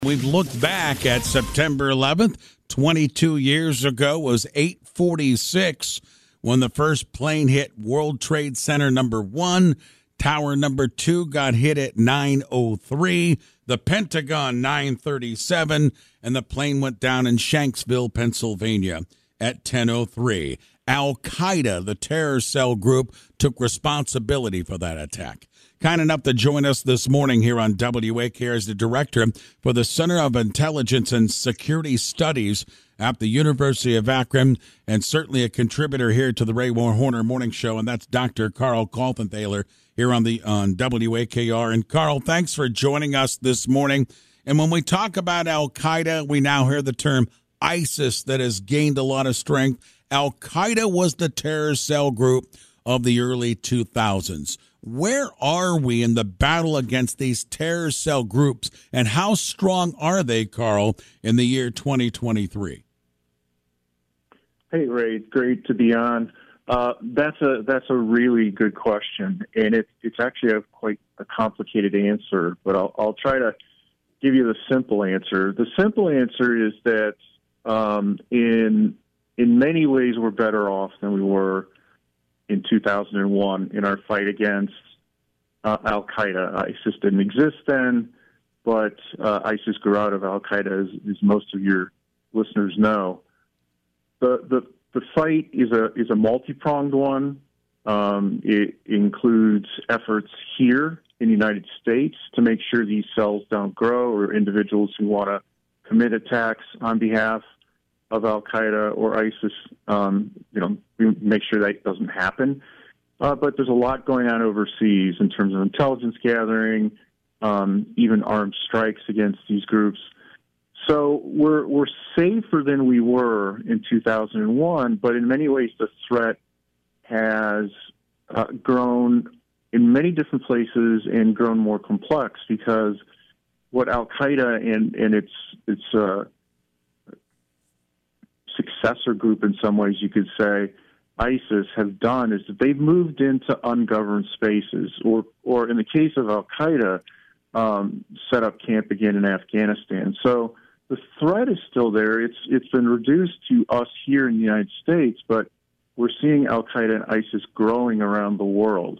We've looked back at September 11th, 22 years ago was 8:46 when the first plane hit World Trade Center number 1. Tower number 2 got hit at 9:03. The Pentagon 9:37, and the plane went down in Shanksville, Pennsylvania at 10:03. Al-Qaeda, the terror cell group, took responsibility for that attack. Kind enough to join us this morning here on WAKR as the director for the Center of Intelligence and Security Studies at the University of Akron, and certainly a contributor here to the Ray Horner Morning Show, and that's Dr. Carl Kaltenthaler here on WAKR. And Carl, thanks for joining us this morning. And when we talk about Al-Qaeda, we now hear the term ISIS that has gained a lot of strength. Al-Qaeda was the terror cell group of the early 2000s. Where are we in the battle against these terror cell groups, and how strong are they, Carl, in the year 2023? Hey, Ray, it's great to be on. That's a really good question, and it's actually quite a complicated answer, but I'll try to give you the simple answer. The simple answer is that in many ways we're better off than we were in 2001 in our fight against Al-Qaeda. ISIS didn't exist then, but ISIS grew out of Al-Qaeda, as most of your listeners know. The fight is a multi-pronged one. It includes efforts here in the United States to make sure these cells don't grow, or individuals who want to commit attacks on behalf of Al-Qaeda or ISIS, we make sure that doesn't happen. But there's a lot going on overseas in terms of intelligence gathering, even armed strikes against these groups. So we're safer than we were in 2001, but in many ways the threat has grown in many different places and grown more complex, because what Al-Qaeda and its successor group, in some ways you could say, ISIS, have done is that they've moved into ungoverned spaces, or in the case of Al-Qaeda, set up camp again in Afghanistan. So the threat is still there. It's been reduced to us here in the United States, but we're seeing Al-Qaeda and ISIS growing around the world.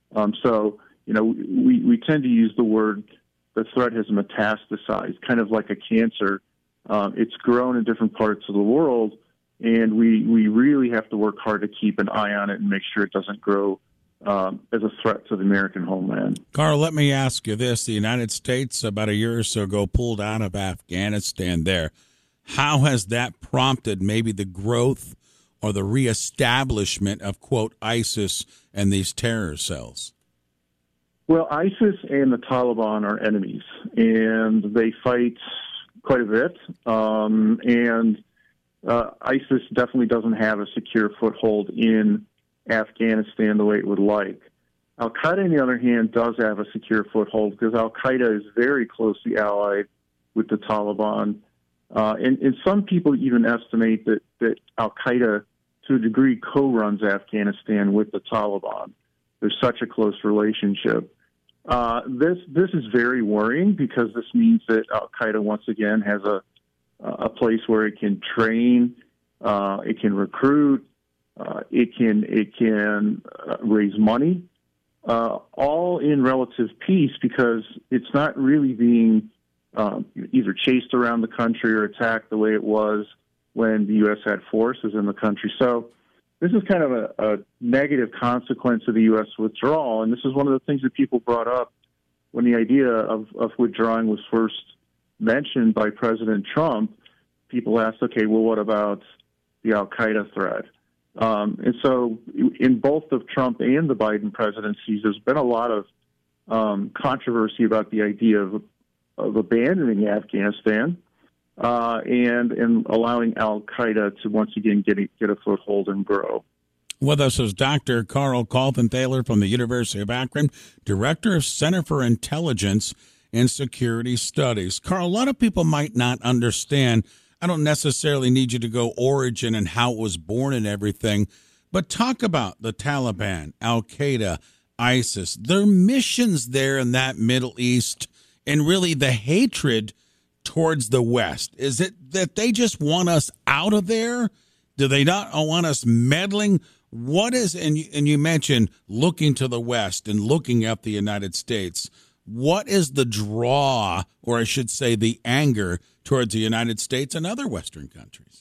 We tend to use the word, the threat has metastasized, kind of like a cancer. It's grown in different parts of the world, and we really have to work hard to keep an eye on it and make sure it doesn't grow as a threat to the American homeland. Carl, let me ask you this. The United States, about a year or so ago, pulled out of Afghanistan there. How has that prompted maybe the growth or the reestablishment of, quote, ISIS and these terror cells? Well, ISIS and the Taliban are enemies, and they fight quite a bit. ISIS definitely doesn't have a secure foothold in Afghanistan the way it would like. Al-Qaeda, on the other hand, does have a secure foothold, because Al-Qaeda is very closely allied with the Taliban. And some people even estimate that Al-Qaeda, to a degree, co-runs Afghanistan with the Taliban. There's such a close relationship. This is very worrying, because this means that Al-Qaeda once again has a place where it can train, it can recruit, it can raise money, all in relative peace, because it's not really being either chased around the country or attacked the way it was when the U.S. had forces in the country. So this is kind of a negative consequence of the U.S. withdrawal, and this is one of the things that people brought up when the idea of withdrawing was first mentioned by President Trump. People asked, okay, well, what about the Al-Qaeda threat? And so in both of Trump and the Biden presidencies, there's been a lot of controversy about the idea of abandoning Afghanistan and allowing Al-Qaeda to once again get a foothold and grow. With us is Dr. Carl Kaltenthaler from the University of Akron, Director of Center for Intelligence and Security Studies. Carl, a lot of people might not understand. I don't necessarily need you to go origin and how it was born and everything, but talk about the Taliban, Al-Qaeda, ISIS, their missions there in that Middle East, and really the hatred towards the West? Is it that they just want us out of there? Do they not want us meddling? What is, and you mentioned looking to the West and looking at the United States. What is the draw, or I should say the anger, towards the United States and other Western countries?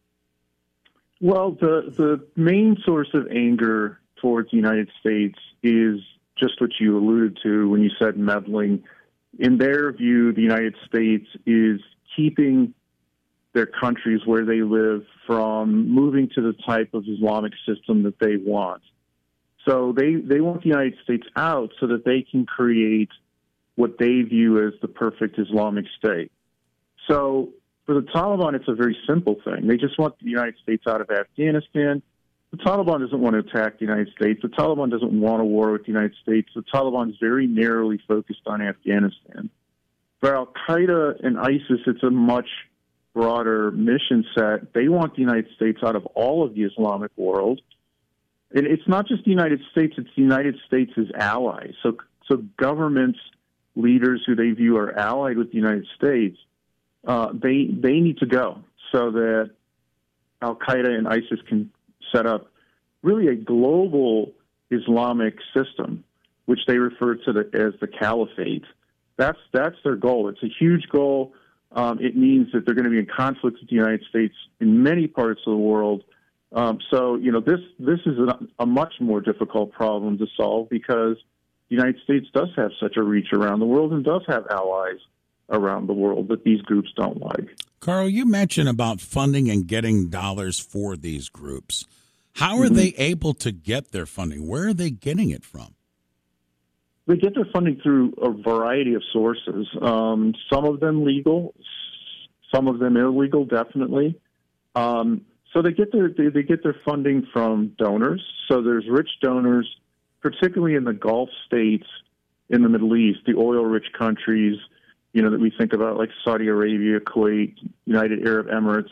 Well, the main source of anger towards the United States is just what you alluded to when you said meddling. In their view, the United States is keeping their countries where they live from moving to the type of Islamic system that they want. So they want the United States out so that they can create what they view as the perfect Islamic state. So for the Taliban, it's a very simple thing. They just want the United States out of Afghanistan. The Taliban doesn't want to attack the United States. The Taliban doesn't want a war with the United States. The Taliban is very narrowly focused on Afghanistan. For Al-Qaeda and ISIS, it's a much broader mission set. They want the United States out of all of the Islamic world. And it's not just the United States, it's the United States' allies. So governments, leaders who they view are allied with the United States, they need to go so that Al-Qaeda and ISIS can set up really a global Islamic system, which they refer to as the caliphate. That's their goal. It's a huge goal. It means that they're going to be in conflict with the United States in many parts of the world. So, this is a much more difficult problem to solve because the United States does have such a reach around the world and does have allies around the world that these groups don't like. Carl, you mentioned about funding and getting dollars for these groups. How are they able to get their funding? Where are they getting it from? They get their funding through a variety of sources. Some of them legal, some of them illegal, definitely. So they get their funding from donors. So there's rich donors, particularly in the Gulf states, in the Middle East, the oil-rich countries, that we think about, like Saudi Arabia, Kuwait, United Arab Emirates.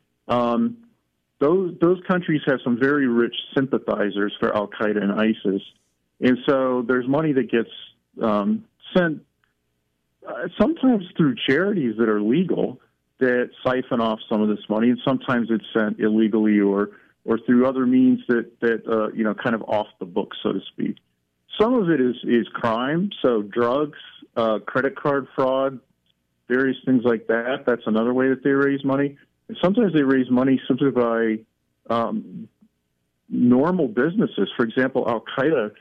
Those countries have some very rich sympathizers for Al-Qaeda and ISIS. And so there's money that gets sent sometimes through charities that are legal that siphon off some of this money, and sometimes it's sent illegally or through other means that kind of off the books, so to speak. Some of it is crime, so drugs, credit card fraud, various things like that. That's another way that they raise money. And sometimes they raise money simply by normal businesses. For example, Al-Qaeda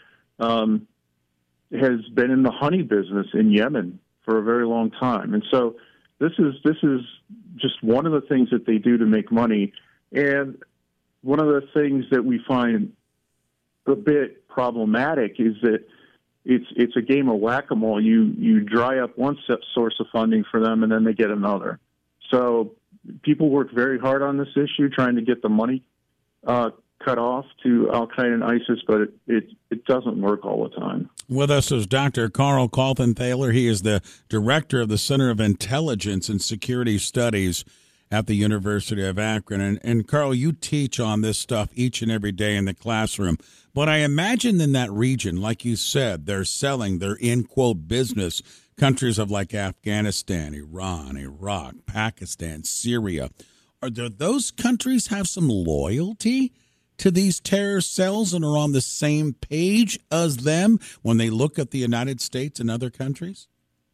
has been in the honey business in Yemen for a very long time. And so this is just one of the things that they do to make money. And one of the things that we find a bit problematic is that it's a game of whack-a-mole. You dry up one source of funding for them, and then they get another. So people work very hard on this issue, trying to get the money cut off to Al-Qaeda and ISIS, but it doesn't work all the time. With us is Dr. Carl Kaltenthaler. He is the director of the Center of Intelligence and Security Studies at the University of Akron. And Carl, you teach on this stuff each and every day in the classroom. But I imagine in that region, like you said, they're selling their in quote business countries of like Afghanistan, Iran, Iraq, Pakistan, Syria. Do those countries have some loyalty to these terror cells and are on the same page as them when they look at the United States and other countries?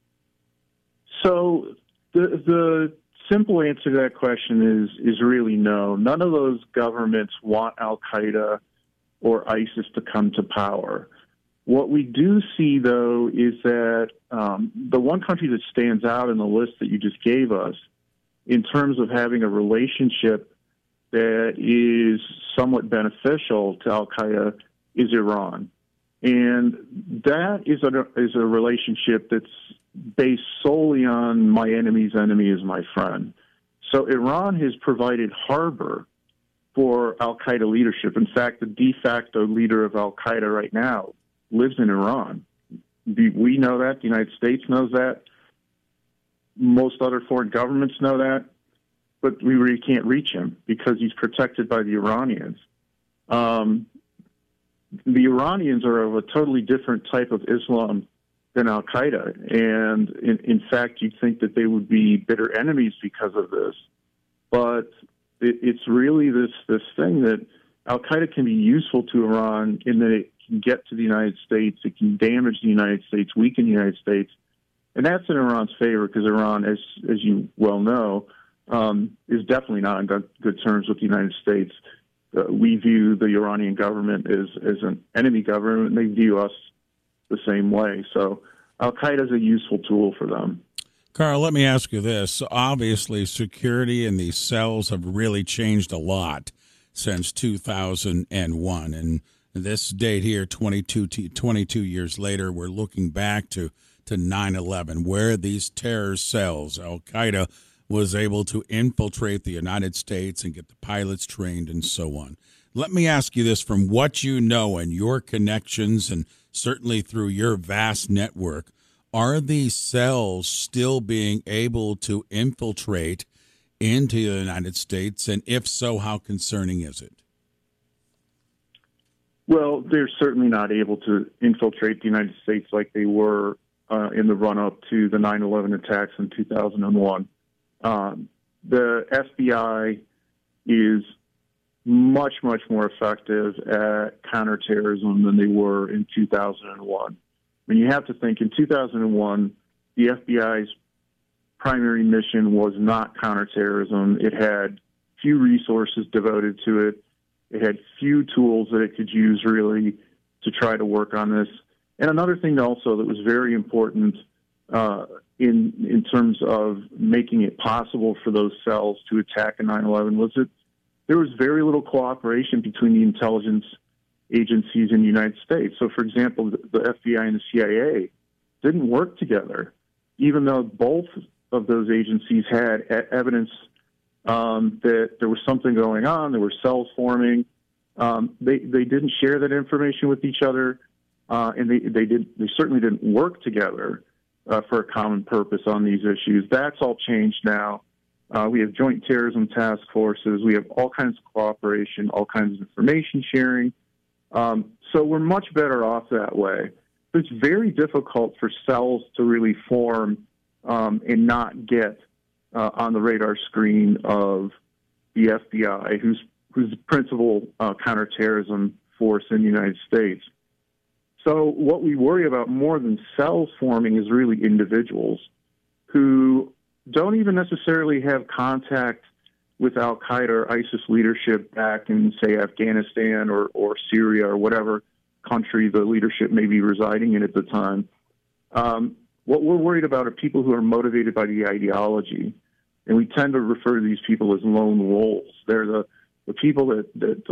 So the simple answer to that question is really no. None of those governments want Al-Qaeda or ISIS to come to power. What we do see, though, is that the one country that stands out in the list that you just gave us in terms of having a relationship that is somewhat beneficial to Al-Qaeda is Iran. And that is a relationship that's based solely on my enemy's enemy is my friend. So Iran has provided harbor for Al-Qaeda leadership. In fact, the de facto leader of Al-Qaeda right now lives in Iran. We know that. The United States knows that. Most other foreign governments know that. But we really can't reach him because he's protected by the Iranians. The Iranians are of a totally different type of Islam than Al Qaeda. And in fact, you'd think that they would be bitter enemies because of this. But it's really this thing that Al Qaeda can be useful to Iran in that it can get to the United States, it can damage the United States, weaken the United States, and that's in Iran's favor because Iran, as you well know, is definitely not on good terms with the United States. We view the Iranian government as an enemy government, and they view us the same way. So Al Qaeda is a useful tool for them. Carl, let me ask you this. Obviously, security in these cells have really changed a lot since 2001. And this date here, 22 years later, we're looking back to 9/11, where these terror cells, Al Qaeda, was able to infiltrate the United States and get the pilots trained and so on. Let me ask you this, from what you know and your connections and certainly through your vast network, are these cells still being able to infiltrate into the United States? And if so, how concerning is it? Well, they're certainly not able to infiltrate the United States like they were in the run-up to the 9/11 attacks in 2001. The FBI is much, much more effective at counterterrorism than they were in 2001. I mean, you have to think, in 2001, the FBI's primary mission was not counterterrorism. It had few resources devoted to it. It had few tools that it could use, really, to try to work on this. And another thing also that was very important in terms of making it possible for those cells to attack in 9/11 was that there was very little cooperation between the intelligence agencies in the United States. So, for example, the FBI and the CIA didn't work together, even though both of those agencies had evidence that there was something going on, there were cells forming. They didn't share that information with each other, and they certainly didn't work together for a common purpose on these issues. That's all changed now. We have joint terrorism task forces. We have all kinds of cooperation, all kinds of information sharing. So we're much better off that way. But it's very difficult for cells to really form and not get on the radar screen of the FBI, who's the principal counterterrorism force in the United States. So what we worry about more than cells forming is really individuals who don't even necessarily have contact with Al Qaeda or ISIS leadership back in, say, Afghanistan or Syria or whatever country the leadership may be residing in at the time. What we're worried about are people who are motivated by the ideology, and we tend to refer to these people as lone wolves. They're the people that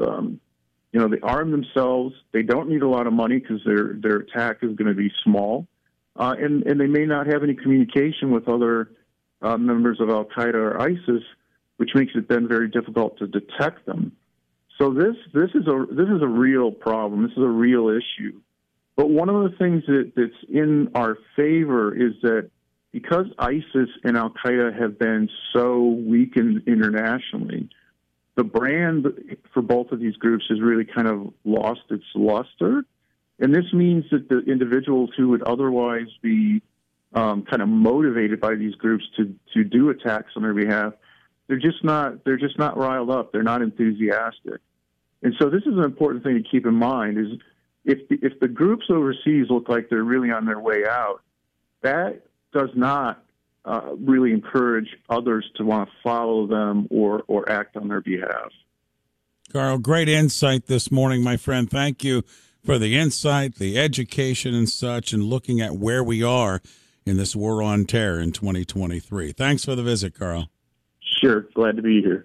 they arm themselves. They don't need a lot of money because their attack is going to be small, and they may not have any communication with other members of Al Qaeda or ISIS, which makes it then very difficult to detect them. So this is a real problem. This is a real issue. But one of the things that's in our favor is that because ISIS and Al Qaeda have been so weakened internationally, the brand for both of these groups has really kind of lost its luster. And this means that the individuals who would otherwise be kind of motivated by these groups to do attacks on their behalf, they're just not riled up. They're not enthusiastic. And so this is an important thing to keep in mind is if the groups overseas look like they're really on their way out, that does not really encourage others to want to follow them or act on their behalf. Carl, great insight this morning, my friend. Thank you for the insight, the education and such, and looking at where we are in this war on terror in 2023. Thanks for the visit, Carl. Sure. Glad to be here.